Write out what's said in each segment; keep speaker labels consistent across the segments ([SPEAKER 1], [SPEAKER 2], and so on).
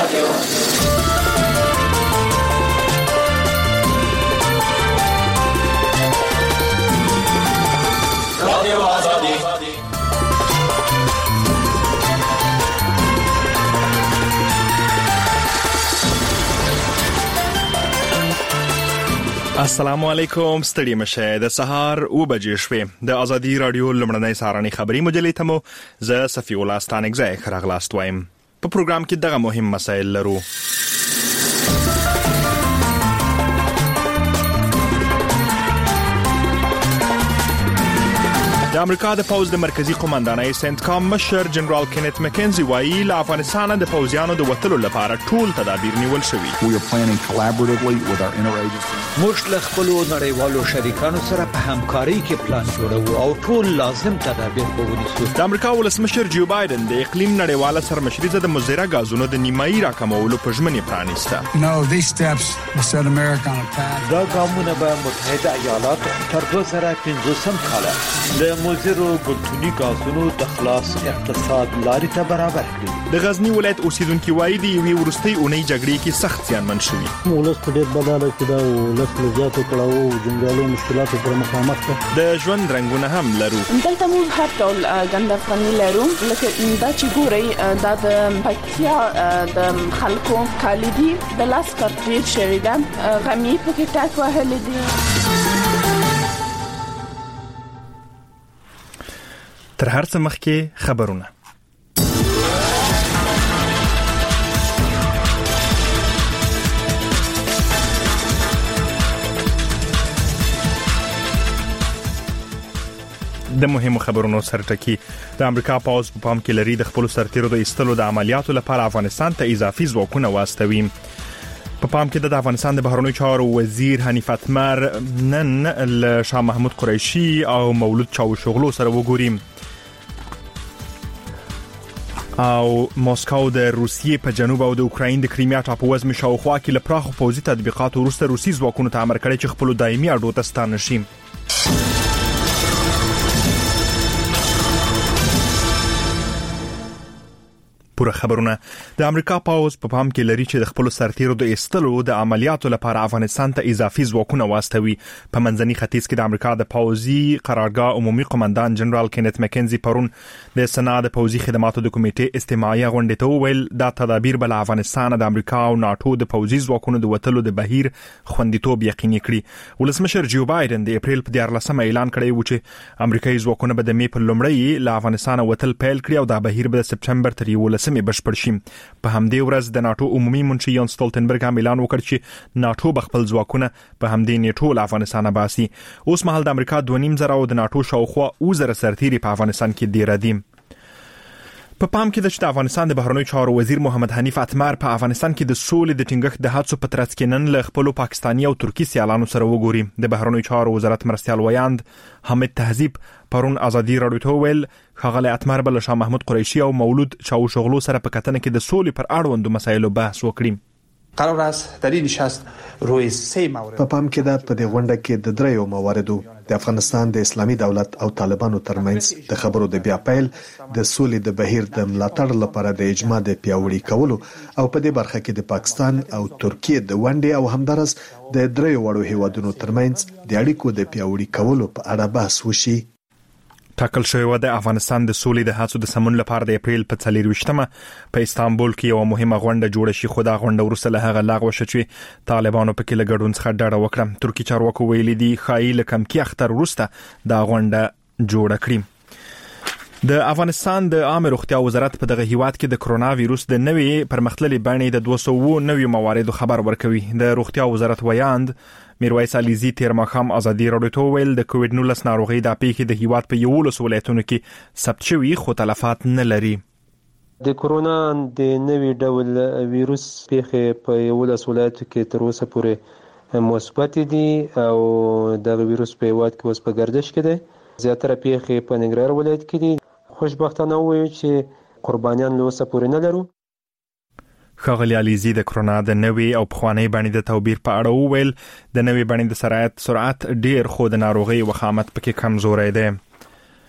[SPEAKER 1] السلام علیکم. ستړي مشه. د سهار او بجې شوې د ازادي رادیو لمړنۍ سهارنۍ خبري مجلې ته مو زه صفي الله ستانګزای خراغلاست وایم. په پروګرام کې دغه مهم مسایل لرو. د امریکا د پوز د مرکزی قومندانۍ سنټکام مشر جنرال کینت مکنزي وایي له افغانستان د پوزیانو د وټلو لپاره ټول تدابیر نیول شوي.
[SPEAKER 2] We are planning collaboratively with our interagency.
[SPEAKER 3] موږ له خپل نړیوالو شریکانو سره په همکاري کې پلان جوړو او ټول لازم تدابیر ونیسو.
[SPEAKER 1] د امریکا ولسمشر جو بایدن د اقلیم نړیواله سرمشري د مزره غازونو د نیمایي راکمولو په ژمنې پرانیسته.
[SPEAKER 4] No, these steps will set America on a path.
[SPEAKER 3] دا ګامونه به متحده ایالات تر 2050 کال مزرو ګلتونی غازونو د خلاص اقتصاد لارې ته برابر کړي.
[SPEAKER 1] د غزنی ولایت اوسیدونکو وایي د یوې ورستۍ اونۍ جګړې کې سخت زیانمن شوي.
[SPEAKER 5] ولس په ډېر بداله کې دا ولس له زیاتو کړهو او جنګیالو مشکلاتو سره مخامخ دي.
[SPEAKER 1] د ژوند رنګونه هم لرو.
[SPEAKER 6] دلته موږ هر ډول ګنده فني لرو لکه دا چې ګورئ دا د پکتیا د خلکو کالیدي د لاس کارټ شوی ده غمی پکې ټاک وهل دي.
[SPEAKER 1] تر هر څه مخکې خبرونه. د مهمو خبرونو سرټکی. د امریکا پوز په پام کې لري د خپل سرتیرو د ایستلو د عملیاتو لپاره افغانستان ته اضافي ځواکونه واستوي. په پام کې د افغانستان د بهرنیو چارو وزیر حنیف اتمر نن له شاه محمود قریشي او مولود چاوشغلو سره وګوري. او مسکو د روسیې په جنوب او د اوکراین د کریمیا ټاپووزمې شاوخوا کې له پراخو پوځي تطبیقاتو وروسته روسي ځواکونو ته امر کړی چې خپل دایمي اډو ته ستانه شي. پوره خبرونه. د امریکا پوز په پام کې لري چې د خپل سرتیرو د ایستلو د عملیاتو لپاره افغانستان ته اضافي ځواکونه واستوي. په منځني ختیځ کې د امریکا د پوزي قرارګاه عمومي قومندان جنرال کینت مکنزي پرون د سنا د پوزي خدماتو د کمیټې استماعي غونډې ته وویل دا تدابیر بل افغانستان د امریکا او ناتو د پوزي ځواکونو د وټلو د بهیر خوندیتوب یقیني کړي. ولسمشر جو بایدن د اپریل په 14 اعلان کړی و چې امریکایي ځواکونه به د می په لومړی له افغانستان وټل پیل کړي او دا بهیر به د سپټمبر تر 11 بشپړ شي. په همدې ورځ د ناتو عمومي منشي یان ستولتنبرګ هم اعلان وکړ چې ناتو بخپل ځواکونه په همدې نیټو له افغانستان باسي. اوس مهال د امریکا 2.5 او د ناتو شاوخوا 1000 سرتیري په افغانستان کې ډیر دي. په پام کې د افغانستان د بهرنیو چارو وزیر محمد حنیف اتمر په افغانستان کې د سولې د ټینګښت د هڅو په ترڅ کې نن له خپل پاکستاني او ترکی سیالانو سره وګوري. د بهرنیو چارو وزارت مرستیال ویاند حمید تهذیب پرون ازادي رادیو ته ویل خغله اتمر بل شاه محمود قریشي او مولود چاوشغلو سره په کتنه کې د سولې پر اړوندو مسایلو بحث وکړي.
[SPEAKER 7] قرار است در این نشست روی 3 مورد
[SPEAKER 8] په پام کې ده. په دې غونډه کې د دریو مواردو د افغانستان د اسلامي دولت او طالبانو ترمنځ د خبرو د بیا پیل، د سولې د بهیر د ملاتړ لپاره د اجماع د پیاوړي کولو او په دې برخه کې د پاکستان او ترکیه د ونډې او همدارس د دریو وړو هیوادونو ترمنځ د اړیکو د پیاوړي کولو په اړه بحث وشي.
[SPEAKER 1] ټاکل شوی و د افغانستان د سولې د هڅو د سمون لپاره د اپریل په 24مه په استانبول کې یو مهمه غونډه جوړه شي، خو دا غونډه وروسته له هغه لغوه شوه چې طالبانو په کې له ګډون څخه ډډه وکړه. ترکی چارواکو ویلي دي خایي له کم کې اختر وروسته دا غونډه جوړه کړي. د افغانستان د عامه روغتیا وزارت په دغه هیواد کې د کرونا وایروس د نوې پرمختللي بڼې د 290 مواردو خبر ورکوي. د روغتیا وزارت ویاند میرویس علیزی تیر ماښام ازادي رادیو ته ویل د کووډ 19 ناروغي د پیښې د هیواد په 11 ولایتونو کې ثبت شوي خو تلفات نه لري.
[SPEAKER 9] د کرونا د نوې ډول وایروس پیښې په 11 ولایتو کې تر اوسه پورې مثبت دي او د وایروس په هیواد کې اوس په گردش کې دي. زیاتره پیښې په ننګرهار ولایت کې دي. خوشبختانه وایو چې قربانیان له اوسه پورې نه لرو.
[SPEAKER 1] ښاغلي علیزي د کرونا د نوې او پخوانۍ بڼې د توپیر په اړه وویل د نوې بڼې د سرعت ډیر خو د ناروغۍ وخامت پکې کمزوری دی.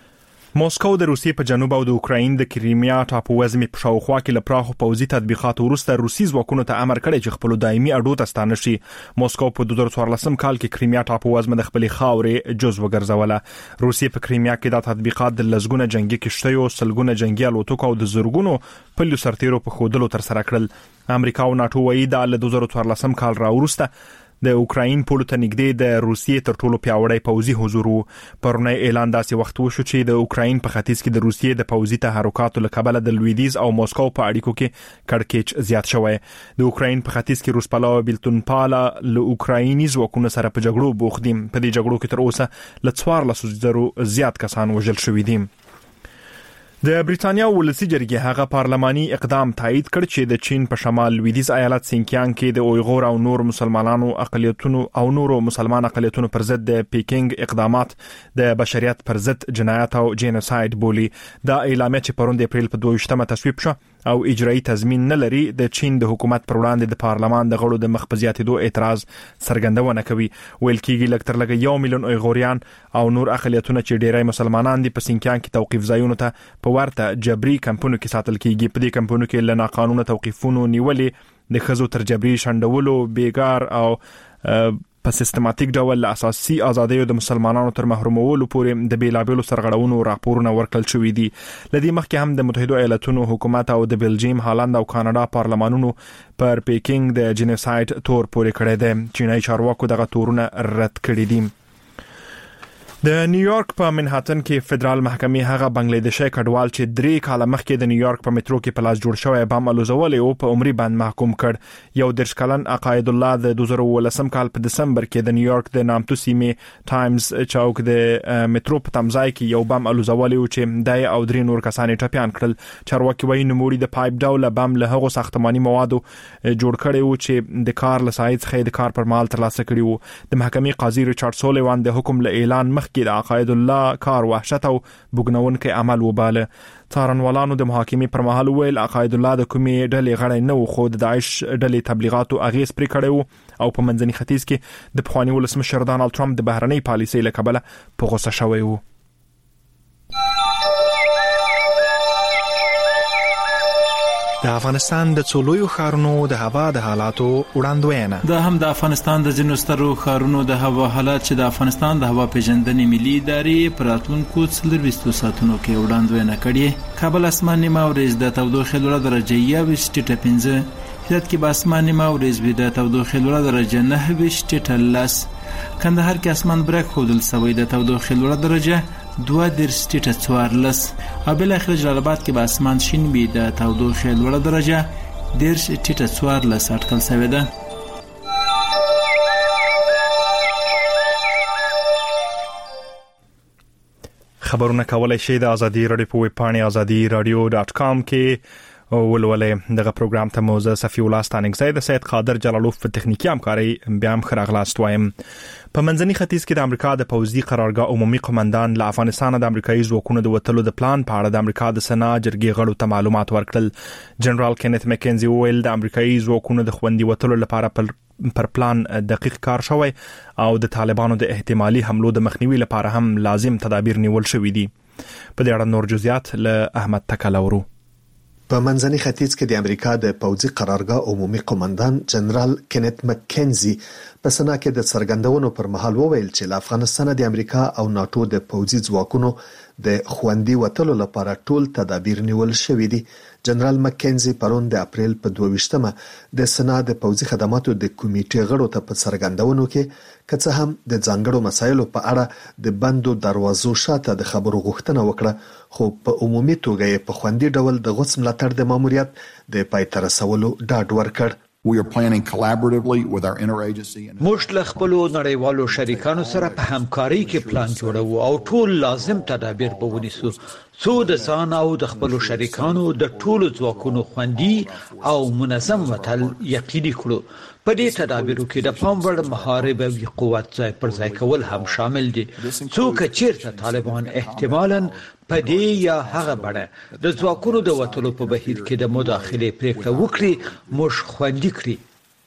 [SPEAKER 1] موسکو د روسیې په جنوب او د اوکراین د کریمیا ټاپو وزمې په شاوخوا کې له پراخو پوځي تطبیقاتو وروسته روسي ځواکونو ته امر کړی چې خپل دایمي اډو ته ستانه شي. موسکو په 2014 کال کې کریمیا ټاپو وزمه د خپلې خاورې جزء وګرځوله. روسیې په کریمیا کې دا تطبیقات د لزګونه جنگي کشتیو، سلګونه جنگي الوتکو او د زورګونو پلیو سرتیرو په خودلو تر سره کړل. امریکا او ناتو وایي دا له 2014 کال راوروسته د اوکراین پولو ته نږدې د روسیې تر ټولو پیاوړی پوځي حضور وو. پرونی اعلان داسې وخت وشو چې د اوکراین په ختیځ کې د روسیې د پوځي تحرکاتو له کبله د لویدیز او موسکو په اړیکو کې کړکېچ زیات شوی. د اوکراین په ختیځ کې روسپاله بیلتون پاله له اوکرایني ځواکونو سره په جګړو بوخت دي. په دې جګړو کې تر اوسه له 14,000 زیات کسان وژل شوي دي. د بریټانیا ولسی جرګې هغه پارلماني اقدام تایید کړ چې د چین په شمال لویدیز ایالت سینکیانګ کې د اویغور او نور مسلمان اقلیتونو پر ضد د پیکینګ اقدامات د بشریت پر ضد جنایت او جینوساید بولی. دا اعلامیه چې پرون د اپریل په 22مه تصویب شو او اجرایی تضمین نه لري، د چین د حکومت پر وړاندې د پارلمان د غړو د مخبزياتو اعتراض څرګندونه کوي. ویل کېږي لکتر لګ 1 میلیون اویغوریان او نور اقلیتونه چې ډیری مسلمانان دي په سینکیانګ کې توقيف ځایونو ته په ورته جبري کمپونو کې ساتل کېږي. په دې کمپونو کې له ناقانونه توقيفونو نیولې د خزو تر جبري شندولو، بیګار او په سیستماتیک ډول اساسي ازادیو د مسلمانانو تر محرومولو پورې د بیلابېلو سرغړونو راپورونه ورکړل شوې دي. لدې مخکې هم د متحده ایالاتونو حکومت او د بلجیم، هالند او کاناډا پارلمانونو پر پیکینګ د جنوساید تور پورې کړی دی. چینایي چارواکو دغه تورونه رد کړي دي. د نیویارک په منهاتن کې فدرال محکمې هغه بنگلادیشي کډوال چې 3 کاله مخکې د نیویارک په میټرو کې پلاس جوړ شوی بم الوزولې او په عمرې باندې محکوم کړ. یو درش کلن عقاید الله د 2018 کال په دسمبر کې د نیویارک د نامتو سیمې ټایمز چوک د میټرو په تمځای کې یو بم الوزولې او چې دای او 3 نور کسان ټپيان کړل. چارواکي وایي نوموړي د پایپ ډول بم له هغو ساختماني موادو جوړ کړي او چې د کار لسایت څخه د کار پر مهال ترلاسه کړي وو. د محکمې قاضي ریچارډ سولیوان د حکم له اعلان مخکې د عقاید الله کار وحشت او بګنونکي عمل وباله. څارنوالانو د محاکمې پر مهال ویل عقاید الله د کومې ډلې غړی نه و، خو د داعش ډلې تبلیغاتو اغیز پرې کړی او په منځني ختیځ کې د پخواني ولسمشر ډانلډ ټرمپ د بهرنۍ پالیسۍ له کبله په غوسه شوی و. د افغانستان د څولویو ښارونو د هوا د حالاتو وړاندوینه.
[SPEAKER 10] دا هم د افغانستان د ځینو سترو ښارونو د هوا حالات چې د افغانستان د هوا پیژندنې ملي ادارې په راتلونکو 24 ساعتونو کې وړاندوینه کړې. کابل اسمان نیمه ورځ د تودوخې لوړه درجه 21.5، هرات کې به اسمان نیمه ورځ وي د تودوخې لوړه درجه 9.10، کندهار کې اسمان برګ ښودل شوی د تودوخې لوړه درجه 2.14، او بل اخر جلال آباد کې به اسمان شین وي د تودوخې لوړه درجه 10.14 اټکل شوی ده.
[SPEAKER 1] خبرونه کولای شئ د ازادي رادیو په ویب پاڼه azadi.radio.com کې ولولې. دغه پروګرام ته موزه صفی الله ستانګزی د سید قادر جلالوف په تخنیکی همکاري بیا هم خراغلاست وایم. په منځني ختیځ کې د امریکا د پوځي قرارګاه عمومي قومندان له افغانستان د امریکایي ځواکونو د وټلو د پلان په اړه د امریکا د سنا جرګې غړو ته معلومات ورکړل. جنرال کینث مکنزي ویل د امریکایي ځواکونو د خوندي وټلو لپاره پر پلان دقیق کار شوی او د طالبانو د احتمالي حملو د مخنیوي لپاره هم لازم تدابیر نیول شوي دي. په دې اړه نور جزئیات له احمد تکلورو.
[SPEAKER 8] په منځني ختیځ کې د امریکا د پوځي قرارګاه عمومي قومندان جنرال کینث مکنزي په سنا کې د څرګندونو پر مهال وویل چې له افغانستان د امریکا او ناتو د پوځي ځواکونو د خوندي وټلو لپاره ټول تدابیر نیول شوي دي. جنرال مکنزي پرون د اپریل په 22مه د سنا د پوځي خدماتو د کمیټې غړو ته په څرګندونو کې که هم د ځانګړو مسایلو په اړه د بندو دروازو شاته د خبرو غوښتنه وکړه، خو په عمومي توګه په خوندي ډول د غوڅ ملاتړ د ماموریت د پای ته رسولو ډاډ ورکړ.
[SPEAKER 2] We are planning collaboratively with our interagency.
[SPEAKER 3] موږ له خپل نړیوالو شریکانو سره په همکاري کې پلان جوړو او ټول لازم تدابیر به ونیسو څو د ځان او د خپل شریکانو د ټولو ځواکونو خوندي او منظم وټل یقیني کړو. په دې تدابیرو کې د پام وړ محارب او قوت ځای پر ځای کول هم شامل دي. څوک چیرته طالبان احتمالاً په دې یا هغه بڼه د ځواکونو د وټلو په بهیر کې د مداخله پریکړه وکړي موږ خوندي کړی.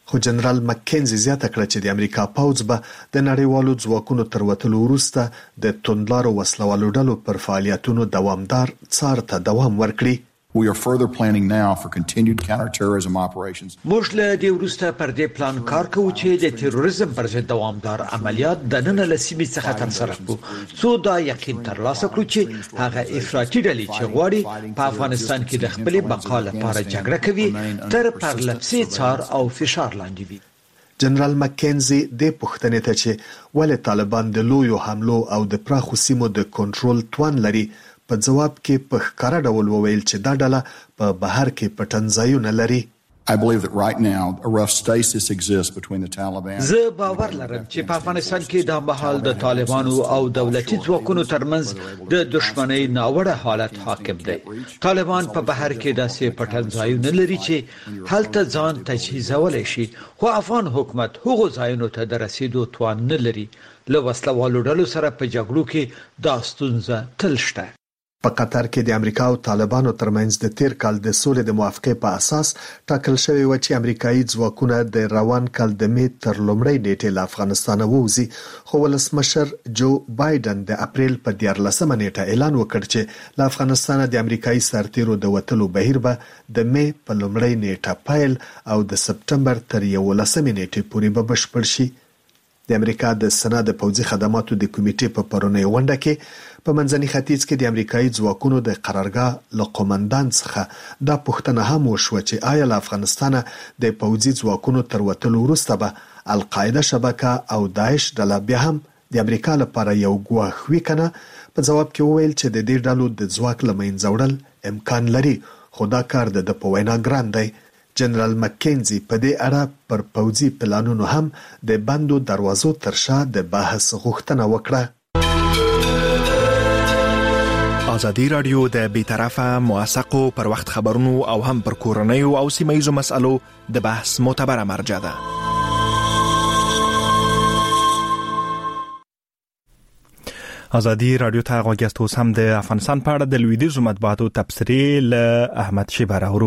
[SPEAKER 8] خو جنرال مکینزي زیاته کړه چې د امریکا پوځ به د نړیوالو ځواکونو تر وتلو وروسته د توندلارو وسلوالو ډلو پر فعالیتونو دوامدار څار ته دوام ورکړي.
[SPEAKER 2] We are further planning now for continued counterterrorism operations.
[SPEAKER 3] موږ له دې وروسته پر دې پلان کار کوو چې د تروریزم پر ضد دوامدار عملیات د نن له سیمې څخه ترسره کړو څو دا یقین ترلاسه کړو چې هغه افراطي ډلې چې غواړي په افغانستان کې د خپل بقا لپاره جګړه کوي تر پرلپسې څار او فشار لاندې وي.
[SPEAKER 8] جنرال مکینزي د پښتنې ته چې ولې طالبان د لویو حملو او د پراخو سیمو د کنټرول توان لري په جواب کې په ښکاره ډول وویل چې دا ډله په بهر کې پټنځایونه لري.
[SPEAKER 2] I believe that right now a rough stasis exists between the Taliban.
[SPEAKER 3] زه باور لرم چې په افغانستان کې د مهال د طالبانو او دولتي ځواکونو ترمنځ د دښمنۍ ناوړه حالت حاکم دی. طالبان په بهر کې داسې پټنځایونه لري چې هلته ځان تجهیزولای شي خو افغان حکومت هغو ځایونو ته د رسیدو توان نه لري. له وسلوالو ډلو سره په جګړو کې دا ستونزه تل شته.
[SPEAKER 8] په قطر کې د امریکا او طالبانو ترمنځ د تیر کال د سولې د موافقې په اساس ټاکل شوی و چې امریکایي ځواکونه د روان کال د می تر لومړۍ نیټې له افغانستان ووځي خو ولسمشر جو بایدن د اپریل په 14مه نیټه اعلان وکړ چې له افغانستان د امریکایي سرتیرو د وټلو بهیر به د می په لومړۍ نیټه پیل او د سپټمبر تر 11مې نیټې پورې به بشپړ شي. د امریکا د سنا د پوځي خدماتو د کمیټې په پرونی غونډه کې په منځني ختیځ کې د امریکایي ځواکونو د قرارګاه له قومندان څخه دا پوښتنه هم وشوه چې آیا له افغانستان د پوځي ځواکونو تر وتلو وروسته به القاعده شبکه او داعش ډله بیا هم د امریکا لپاره یو ګواښ وي کنه. په جواب کې وویل چې د دې ډلو د ځواک له منځه وړل امکان لري خو دا کار د په وینا ګران دی. جنرال مکینزي په دې اړه پر پوځي پلانونو هم د بندو دروازو تر شا د بحث غوښتنه وکړه.
[SPEAKER 1] ازادي رادیو د بیطرفه موثقو پر وخت خبرونو او هم پر کورنیو او سیمایي مسالو د بحث معتبره مرجع ده. ازادي رادیو ته غوږیاست. اوس هم د افغانستان په اړه د لویدیځو مطبوعاتو تبصرې له احمد شیبه راوړو.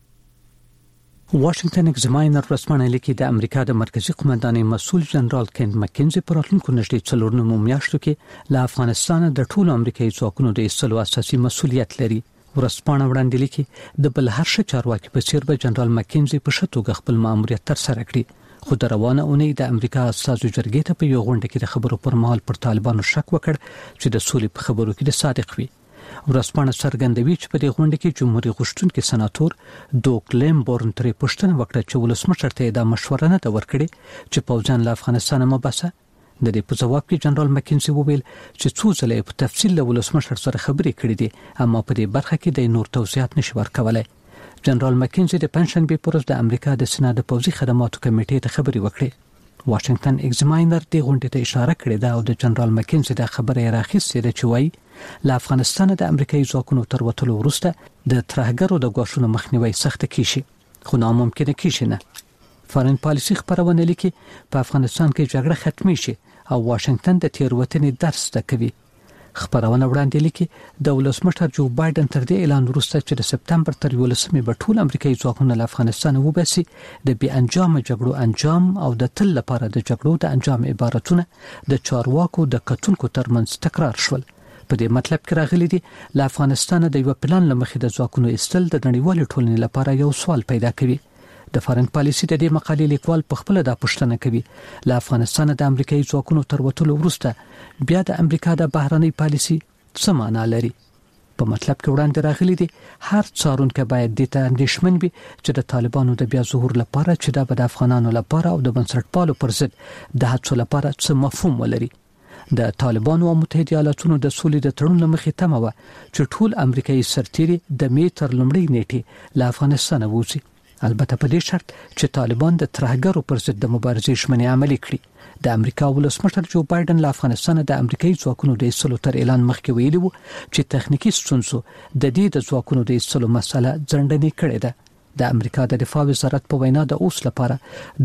[SPEAKER 11] واشنگټن ایگزاماینر رسمانه لیکي د امریکا د مرکزی قومندانۍ مسؤل جنرال کین مکینزي پر راتلونکو نږدې 4 میاشتو کې له افغانستان د ټولو امریکایي ځواکونو د ایستلو اساسي مسؤلیت لري. ورسپانه وړاندې لیکي د بل هر څه چارواکي په څیر به جنرال مکینزي په شتوګه خپل ماموریت تر سره کړي. خو د روانه اونۍ د امریکا استازو جرګې ته په یو غونډه کې د خبرو پر مهال پر طالبانو شک وکړ چې د سولې په خبرو کې د صادق وي. ورسپانه څرګندوي چې په دې غونډه کې جمهوریت غوښتونکي سناتور دوک لیمبورن ترې پوښتنه وکړه چې ولسمشر ته دا مشوره نه ورکړي چې پوځیان له افغانستان مباسه. د دې په جواب کې جنرال مکینزي وویل چې څو ځله په تفصیل له ولسمشر سره خبرې کړې دي اما په دې برخه کې د نور توضیحات نشي ورکولای. جنرال مکینزي د پنځشنبه پر ورځ د امریکا د سنا د پوځي خدماتو کمیټې ته خبرې وکړې. واشنگټن ایگزاماینر دې غونډې ته اشاره کړې ده او د جنرال مکینزي د خبرې راخیستې ده چې وایي له افغانستان د امریکایي ځواکونو تر وتلو وروسته د ترهګرو د ګواښونو مخنیوي سخت کیږي خو ناممکن کیږي نه. فارن پالیسي خبرونه لیکي په افغانستان کې جګړه ختمي شي او واشنگټن د تیروتنې درس کوي. خبرونه وړاندې لیکي د ولسمشر جو بایدن تر دې اعلان وروسته چې د سپتمبر تر 11مې به ټول امریکایي ځواکونه له افغانستان وباسي د بې انجام جګړو انجام او د تل لپاره د جګړو د انجام عبارتونه د چارواکو د کتونکو ترمنځ تکرار شول. په دې مطلب کې راغلي دي له افغانستان د یو پلان لمخې د ځواکونو ایستل د نړیوال ټولنې لپاره یو سوال پیدا کوي. د فارن پالیسي د دې مقالې لیکوال په خپل د پوښتنه کوي له افغانستان د امریکایي ځواکونو تر وتلو وروسته بیا د امریکا د بهرنۍ پالیسي څه معنا لري. په مطلب کې وړاندې راغلي دي هر څارونکو باید د اندېښمن وي چې د طالبانو د بیا ظهور لپاره چې د افغانانو لپاره او د بنسټپالو پر ضد د هڅو لپاره څه مفهوم ولري. د طالبانو او متحده ایالاتونو د سولې د تړون لمخې تمه و چې ټول امریکایي سرتیري د می تر لومړۍ نیټې له افغانستان ووځي. البته په دې شرط چې طالبان د ترهګرو پر ضد د مبارزې ژمنې عملي کړي. د امریکا ولسمشر جو بایدن له افغانستان د امریکایي ځواکونو د ایستلو تر اعلان مخکې ویلي وو چې تخنیکی ستونزو د دې د ځواکونو د ایستلو مسله ځنډنې کړې ده. د امریکا د دفاع وزارت په وینا د اوس لپاره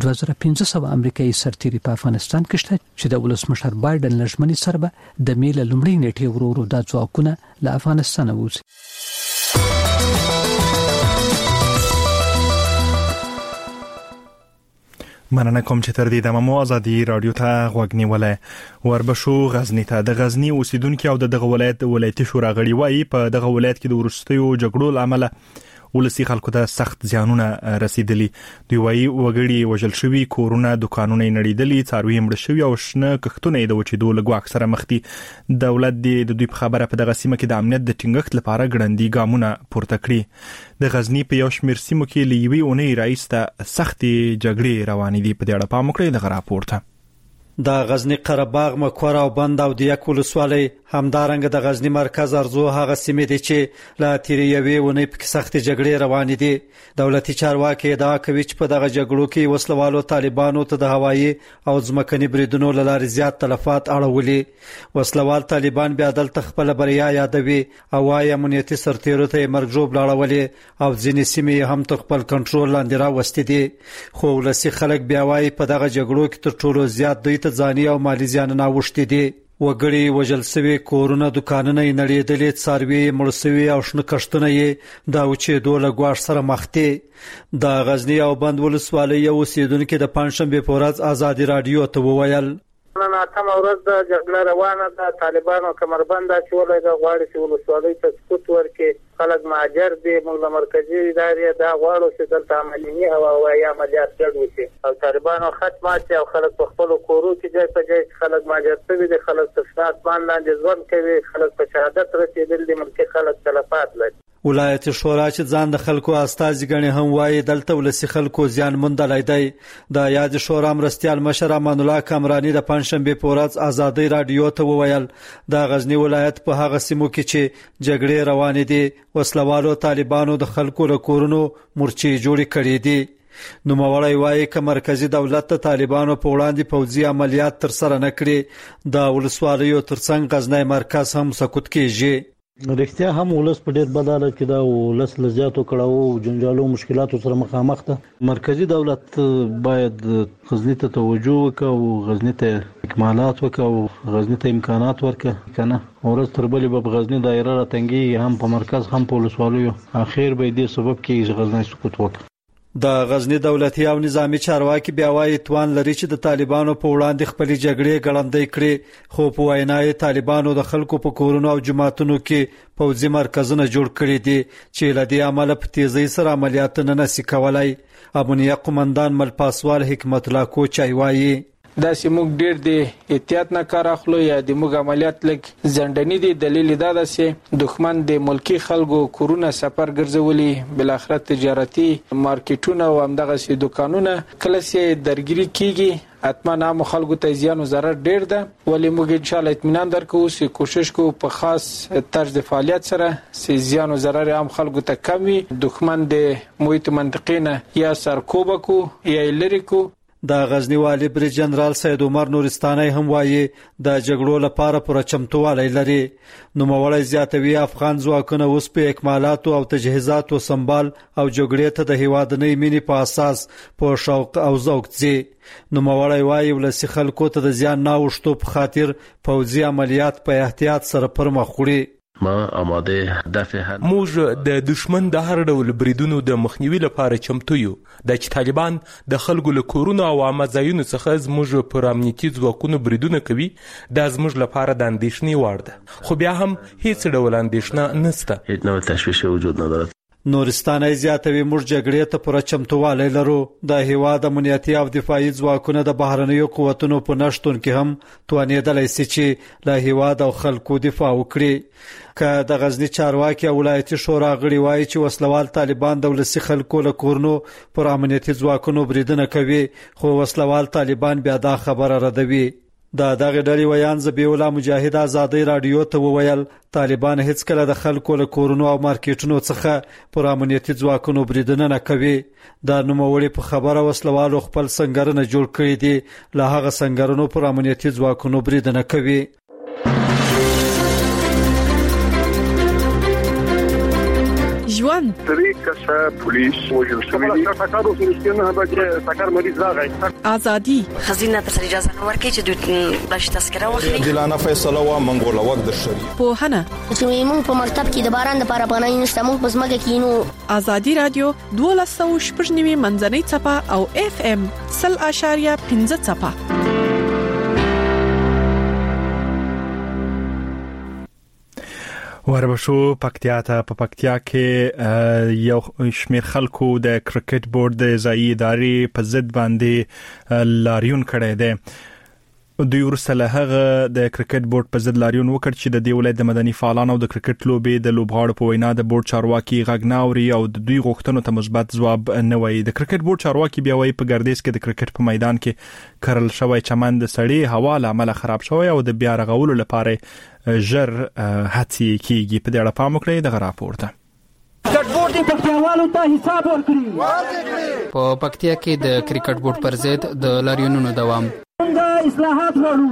[SPEAKER 11] 2500 امریکایي سرتیري په افغانستان کې شته چې د ولسمشر بایدن لژمنې سره به د میله لومړۍ نیټې ورورو د ځواکونه له افغانستان ووځي.
[SPEAKER 1] مننه کوم چې تر دې دمه مو ازادي رادیو ته غوږ نیولای وربشو غزنی ته د غزنی اوسیدونکو او دغه ولایتي شورا غړي وایي په دغه ولایت کې د ورستیو جګړو لامل ولسی خلکو ته سخت زیانونه رسیدلی. دوی وایي وګړي وژل شوي، کورونه دکانونه نړیدلي، څاروي مړ شوي او شنه کښتونه د وچېدو لګو اکثره مخ دي. دولت د دوی په خبره په دغه سیمه کې د امنیت د ټینګښت لپاره ګړندي ګامونه پورته کړي. د غزنی په یو شمېر سیمو کې لوي اونۍ راځي سختي جګړې روانې دي. په دې اړه پام وکړئ د راپورته.
[SPEAKER 12] د غزنی قرهباغ مکور او بند او د یک ولسوالۍ همدارنګه د غزنی مرکز ارزو هغه سیمې دي چې لا تیری یوې ونې په سخت جګړې روانې دي. دولتي چارواکي دا کوي چې په دغه جګړو کې وسلوالو طالبانو ته د هوایي او ځمکني بریدونو لارې زیات تلفات اړولي. وسلوال طالبان بیا دلته خپل بریا یادوي او وايي امنیتي سرتیرو ته مرګ جوړ لاړولي او ځینې سیمې هم تر خپل کنټرول لاندې راوستي دي. خو ولسی خلک بیا وايي په دغه جګړو کې تر ټولو زیات دوی ځاني او مالی زیانونه اوښتي دي. وګړي وژل شوي، کورونه دکانونه نړیدلي، څاروي مړ شوي او شنه کښتونه یې د وچېدو له ګواښ سره مخ دي. د غزنی او بند ولسوالۍ یو اوسیدونکو د پنځشنبه په ورځ ازادي رادیو ته وویل
[SPEAKER 13] نن اتم ورځ د جګړه روانه ده. طالبانو کمربند اچولې د غواړي چې ولسوالۍ ته سقوط ورکړي. خلک مهاجر دي. موږ د مرکزی ادارې دا غواړو چې دلته عملیاتي او هوایي عملیات ګډ وشي او طالبانو ختمات او خلک په خپل کورو کې ځای په ځای خلک مهاجر شوي دي. خلک تر اسمان لاندې ژوند کوي. خلک په شهادت رسیدل دي. ملکي خلک تلفات لري.
[SPEAKER 12] ولایت شورا چې ځان د خلکو استازي ګڼي هم وایي دلته ولسی خلکو زیان مندلای دی. د یاد شورا مرستيال مشر امان الله کامرانی د پنځشنبه په ورځ ازادي رادیو ته وویل د غزنی ولایت په هغه سیمو کې چې جګړې روانې دي وسلوالو طالبانو د خلکو له کورونو مرچي جوړې کړې دي. نو موړی وایي چې مرکزی دولت ته طالبانو په وړاندې پوځي عملیات تر سره نه کړي. د ولسوالیو ترڅنګ غزنی مرکز هم سقوط کیږي.
[SPEAKER 5] رښتیا هم ولس په ډېر بد حالت کې دا ولس لزیاتو کړهو او جنجالو مشکلاتو سره مخامخ ده. مرکزی دولت باید غزنی ته توجه وکړي او غزنی ته اکمالات وکړي او غزنی ته امکانات ورکړي کنه. ورځ تر بلې به غزنی دایره راتنګي هم په مرکز هم په ولسوالیو اخر به دې سبب کې غزنی سقوط وکړي.
[SPEAKER 12] د غزنی دولتي او نظامی چارواکي بیا وايي توان لري چې د طالبانو په وړاندې خپل جګړې ګړندۍ کړي. خو په وینای طالبانو د خلکو په کورونو او جماعتونو کې پوځي مرکزونه جوړ کړي دي چې لدی عمل په تیزی سره عملیات نه نسی کولای. امنیه قومندان مل پاسوال حکمت الله کوچای وایي
[SPEAKER 14] دا سیموږ ډیر دی احتیاط نه کار اخلو یا د موږ عملیات لګ ځندنی دي. دلیل دا ده چې دښمن د ملکی خلکو کورونه سفر ګرځولي، بل اخر تجارتي مارکیټونه او همدغه سي دکانونه کله سي درګيري کیږي. اتمن عام خلکو ته زیان او ضرر ډیر ده. ولی موږ ان شاء الله اطمینان درکو چې کوشش کوو په خاص طرز د فعالیت سره سي زیان او ضرر عام خلکو ته کم وي. دښمن د محیط منطقې نه یا سرکوب کو یا لری کو.
[SPEAKER 12] د غزنی والی بریج جنرال سید عمر نورستاني هم وایي د جګړو لپاره پوره چمتووالی لري. نو موړی زیاتوي افغان ځواکونه اوس په اکمالات او تجهیزات او سنبال او جګړې ته د هیوادنۍ مینې په اساس په شوق او ذوق ځي. نو موړی وایي ولسی خلکو ته د زیان نه اوښتو په خاطر پوځي عملیات په احتیاط سره پرمخ وړي.
[SPEAKER 15] ما آماده دفع هر
[SPEAKER 16] موږ د دشمن د هر ډول بریدونو د مخنیوي لپاره چمتو یو. د چې طالبان د خلکو له کورونو او عامه ځایونو څخه زموږ پر امنیتي ځواکونو بریدونه کوي دا زموږ لپاره د اندېښنې وړ ده. خو بیا هم هیڅ ډول اندېښنه نشته.
[SPEAKER 15] هیڅ ډول تشویش وجود نه لري.
[SPEAKER 12] نورستاني زیاتوي موږ جګړې ته پوره چمتووالی لرو. د هیواد امنیتي او دفاعي ځواکونه د بهرنیو قوتونو په نشتون کې هم توانېدلی سي چې له هیواد او خلکو دفاع وکړي. که د غزنی چارواکي او ولایتي شورا غړي وایي چې وسلوال طالبان د ولسی خلکو له کورونو پر امنیتي ځواکونو بریدونه کوي، خو وسلوال طالبان بیا دا خبره ردوي. د دغه ډلې ویان زبیولا مجاهد ازادي رادیو ته وویل طالبان هیڅ کله د خلکو له کورونو او مارکیټونو څخه پر امنیتي ځواکونو بریدونه نه کوي. د نوموړي په خبره وسلوالو خپل سنگرونه جوړ کړي دي، له هغه سنگرونو پر امنیتي ځواکونو بریدونه کوي.
[SPEAKER 17] ژوند
[SPEAKER 18] 3 کسه پولیس وژل شوی دي ټاکارو سره به ټاکار مریض راغی
[SPEAKER 17] ازادي
[SPEAKER 19] خزینه تر اجازه ورکړي چې دوی بلش تذکره واخلي
[SPEAKER 20] دلانه فیصله وا منګول وخت د شری
[SPEAKER 17] په هنه
[SPEAKER 19] چې موږ په مکتب کې د باران د لپاره بنای نشته موږ په ځمکه کې نو
[SPEAKER 17] ازادي رادیو 12.9 منځنۍ چپه او اف ام 0.15 چپه
[SPEAKER 1] وربشو پکتیا ته په پکتیا کې یو شمیر خلکو د کرکټ بورډ د ځایي ادارې په ضد باندې لاریون کړی دی دوی ورسله هغه د کرکټ بورډ په ضد لاریون وکړ چې د دې ولایت د مدني فعالانو د کرکټ لوبې د لوبغاړو په وینا د بورډ چارواکي غږناوري او د دوی غوښتنو ته مثبت ځواب نه وایي د کرکټ بورډ چارواکي بیا وایي په ګردیز کې د کرکټ په میدان کې کرل شوی چمن د سړې هوا له امله خراب شوی او د بیا رغولو لپاره ژر هڅې کیږي په دې اړه پام وکړئ د راپورته
[SPEAKER 21] کرکټ بورډ د پکتیاوالو ته حساب ورکړي
[SPEAKER 22] په پکتیا کې د کرکټ بورډ پر ضد د لاریونونو دوام
[SPEAKER 21] اصلاحات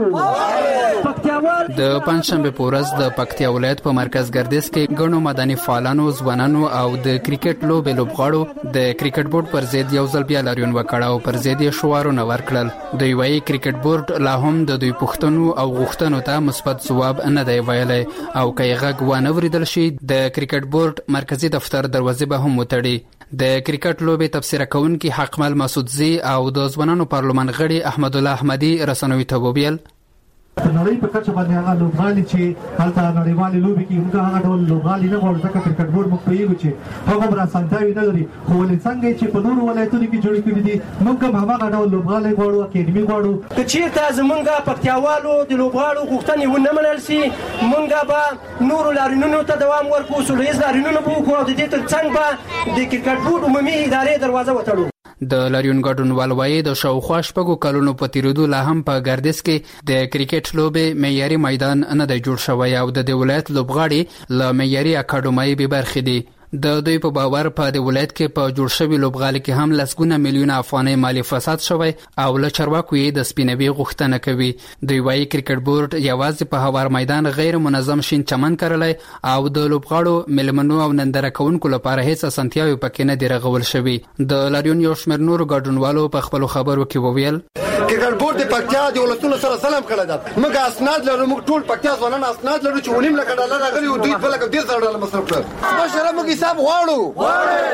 [SPEAKER 21] غواړو پکتیاوال
[SPEAKER 22] د پنځشنبه په ورځ د پکتیا ولایت په مرکز ګردیز کې ګڼو مدني فعالانو ځوانانو او د کرکټ لوبې لوبغاړو د کرکټ بورډ پر ضد یو ځل بیا لاریون وکړ او پر ضد یې شعارونه ورکړل دوی وايي کرکټ بورډ لا هم د دوی پوښتنو او غوښتنو ته مثبت ځواب نه دی ویلی او کای غږ ونه وریدل شي د کرکټ بورډ مرکزی دفتر دروازې به هم وتړي د کرکټ لوبې تفسیر کوونکي حقمل مسعودزی او د ځوانانو پارلمان غړي احمد الله احمدی رسنوي ته وویل
[SPEAKER 23] په نړۍ په کچه باندې هغه لوبغاړي چې هلته نړیوالې لوبې کې موږ هغه ډول لوبغاړي نه غواړو ځکه کرکټ بورډ موږ پوهېږو چې هغه هم راسانتیاوې نه لري خو ولې څنګه چې په نورو ولایتونو کې جوړې کړي دي موږ هم هماغه ډول لوبغاړي غواړو اکیډمي غواړو
[SPEAKER 21] که چېرته زموږ پکتیاوالو د لوبغاړو غوښتنې ونه منل سي موږ به نورو لاریونونو ته دوام ورکړو سوله ییز لاریونونه به وکړو او د دې تر څنګ به د کرکټ بورډ عمومي ادارې دروازه وتړو
[SPEAKER 22] د لاریون ګډونوال وايي د شاوخوا شپږو کلونو په تیریدو لا هم په ګردیز کې د کرکټ لوبې معیاري میدان نه دی جوړ شوی او د ولایت لوبغاړي له معیاري اکاډمۍ به برخې دي د دوی په باور په د ولایت کې په جوړ شوی لوبغالي کې هم لسګونه میلیون افغانۍ مالی فساد شوی او له چارواکو یې د سپینوي غوښتنه کوي دوی وايي کرکټ بورډ یوازې په هوار میدان غیر منظم شین چمن کړلی او د لوبغاړو ملمنو او ننداره کوونکو لپاره هیڅ اسانتیاوې پکې نه دي رغول شوي د لاریون یو شمېر نورو ګډونوالو په خپلو خبرو کې وویل
[SPEAKER 24] کرکټ بورډ د پکتیا د ولایتونو سره سلام کړی ده موږ اسناد لرو موږ ټول پکتیا ځوانان اسناد لرو چې ونیم لکه ډالر راغلي او دوی په لکه 1.5 مصرف کړ مشره موږ حساب غواړو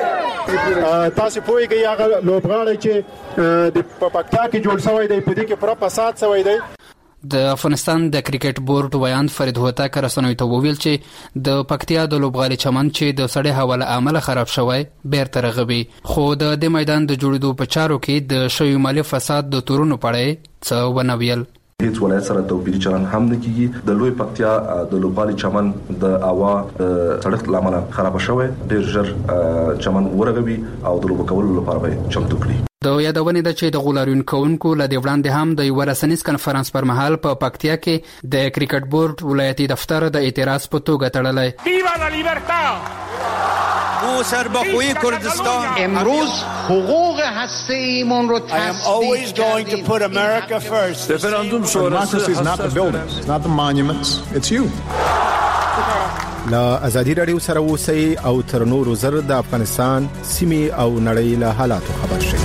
[SPEAKER 25] تاسو پوهیږئ هغه لوبغاړي چې د پکتیا کې جوړ شوی دی په دې کې پوره فساد شوی دی
[SPEAKER 22] د افغانستان د کرکټ بورډ ویان فرید هوتک رسنوي ته وویل چې د پکتیا د لوبغالي چمن چې د سړې هوا له امله خراب شوی بیرته رغوي خو د دې میدان د جوړېدو په چارو کې د شوی مالی فساد د تورونو پړې څه ونه ویل
[SPEAKER 26] هیڅ ولایت سره توپیری چلن هم نه کیږي د لوی پکتیا د لوبغالي چمن د هوا سړک لامل خراب شوی ډیر ژر چمن ورغوي او د لوب کولو لپاره به چمتو کړي
[SPEAKER 22] د یادونې ده چې د غولاریون کوونکو له دې وړاندې هم د یو رسنیز کنفرانس پر مهال په پکتیا کې د کرکټ بورډ ولایتي دفتر د اعتراض په توګه تړلی
[SPEAKER 21] ویوا لا لیبرتا او سربخوی کردستان امروز حقوق هسته‌ایمون رو
[SPEAKER 27] I am always going to put America first.
[SPEAKER 2] Referendum democracy is not the buildings, it's not the monuments, it's you.
[SPEAKER 28] لا ازادي رادیو سره اوسئ او تر نورو زر د افغانستان سیمې او نړۍ له حالاتو خبر شئ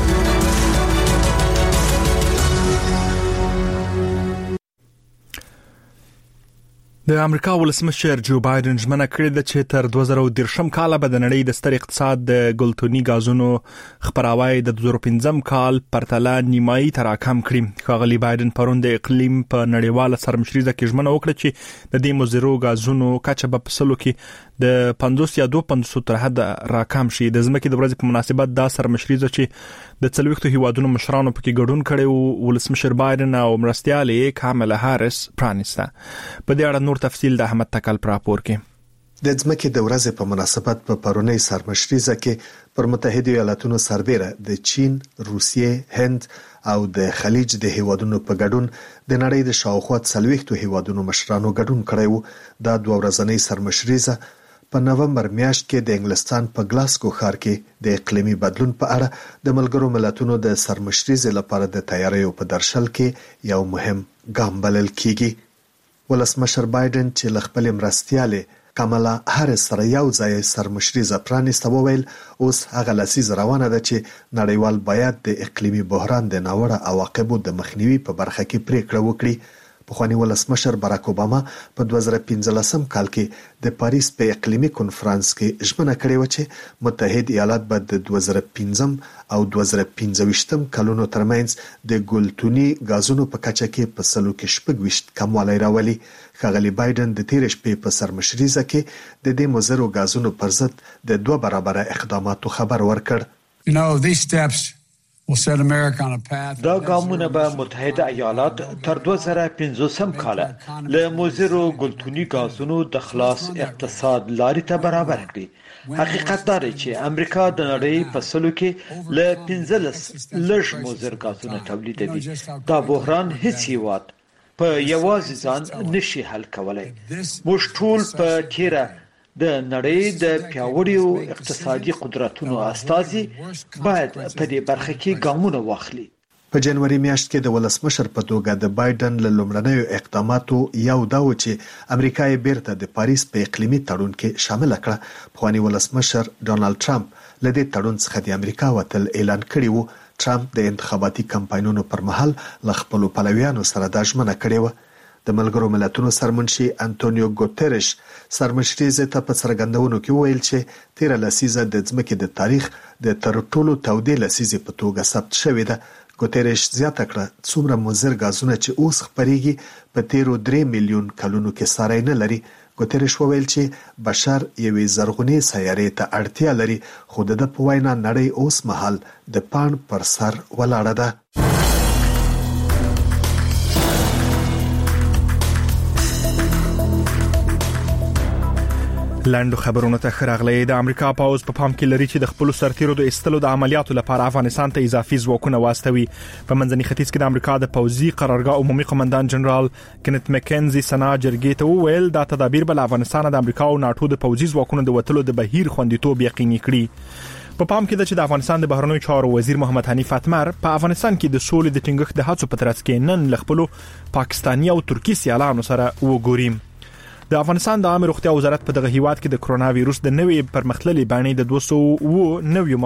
[SPEAKER 1] د امریکا ولسمشر جو بایدن ژمنه کړې ده چې تر 2013 کال به د نړۍ د ستر اقتصاد د ګلتوني غازونو خبراوي د 2015 کال پرتله نیمایي تر راکم کړي ښاغلي بایدن پرون د اقلیم په نړیواله سرمشريزه کې ژمنه وکړه چې د دې مزرو غازونو کچه په پسلو کې د 50 یا 250 تر حد راکم شي د ځمکې د ورځې په مناسبت دا سرمشريزه چې د 40 هیوادونو مشرانو پکې ګډون کړي ولسمشر بایدن او مرستيالې کاملا هارس پرانیسته په دې اړه تفصیل د احمد تکل پر راپور کې
[SPEAKER 8] د ځمکې د ورځې په مناسبت په پرونی سرمشريزه کې پر متحده ایالاتونو سربېره د چین، روسیې، هند او د خلیج د هیوادونو په ګډون د نړۍ د شاوخوا 40 هیوادونو مشرانو ګډون کړی و دا دوه ورځنۍ سرمشريزه په نومبر میاشت کې د انګلستان په ګلاسکو ښار کې د اقلیمي بدلون په اړه د ملګرو ملتونو د سرمشريزه لپاره د تیاریو په درشل کې یو مهم ګام بلل کیږي ولسمشر بایدن چې خپل مرستياله کاملا هاریس سره یو ځای سرمشري پرانیسته وویل اوس هغه لسیز روانه ده چې نړیوال باید د اقلیمي بحران د ناوړه عواقبو د مخنیوي په برخه کې پریکړه وکړي. پخوانی ولسمشر باراک اوباما په 2015 کال کې د پاریس په اقلیمي کنفرانس کې ژمنه کړې و چې متحد ایالات به د 2015 او 2025 کلونو ترمنځ د ګلتوني غازونو په کچه کې په سلو کې 26 کموالی راولي. ښاغلي بایدن د تیر شپې په سرمشريزه کې د دې مضرو غازونو پر ضد د 2 برابره اقداماتو خبر ورکړ.
[SPEAKER 3] دا ګامونه به متحده ایالات تر 2050 کال له مضرو ګلتوني غازونو د خلاص اقتصاد لارې ته برابر کړي. حقیقت دا دی چې امریکا د نړۍ په سلو کې له 15 لږ مضر غازونه تولیدوي. دا بحران هیڅ هیواد په یوازې ځان نشي حل کولای. موږ ټول په تیره د نړۍ د پیاوړیو اقتصادي قدرتونو استازي باید په دې برخه کې ګامونه واخلي.
[SPEAKER 8] په جنوري میاشت کې د ولسمشر په توګه د بایدن له لومړنیو اقداماتو یو دا و چې امریکا یې بیرته د پاریس په اقلیمي تړون کې شامل کړه. پخوانی ولسمشر ډونالد ټرمپ له دې تړون څخه د امریکا وتل اعلان کړی و. ټرمپ د انتخاباتي کمپاینونو پر مهال له خپل پلویانو سره د ژمنه کړې و. د ملګرو ملتونو سرمنشي انټونیو ګوتيريش سرمشريزه ته په څرګندونو کې ویل چې 13 لسیزه د ځمکې د تاریخ د تر ټولو تودې لسیزې په توګه ثبت شوې ده. ګوتيريش زیاته کړه څومره مضر غازونه چې اوس خپريږي په 13 میلیون کلونو کې ساري نه لري. ګوتيريش وویل چې بشر یوې زرغونې سیارې ته اړتیا لري خو د په وینا نړۍ اوس مهال د پان پر سر ولاړه ده.
[SPEAKER 1] لاندو خبرونه ته خراغلی. د امریکا پاوز په پام کې لري چې د خپل سرتیرو د استلو د عملیاتو لپاره افغانستان ته اضافي ځواکونه واستوي. په منځني ختیځ کې د امریکا د پوځي قرارګاه عمومي قومندان جنرال کینت مکنزي سنا جرګې ته وویل دا تدابیر بل افغانستان د امریکا او ناتو د پوځي ځواکونو د وټلو د بهیر خوندیتوب یقیني کړي. په پام کې ده چې د افغانستان د بهرنیو چارو وزیر محمد حنیف اتمر په افغانستان کې د سولې د ټینګښت د هڅو په ترڅ کې نن لخپلو پاکستاني او ترکی سیالانو سره وګوریم. د افغانستان د عامه روغتیا وزارت په دغه هیواد کې د کرونا وایروس د نوې پرمختللي بڼې د 209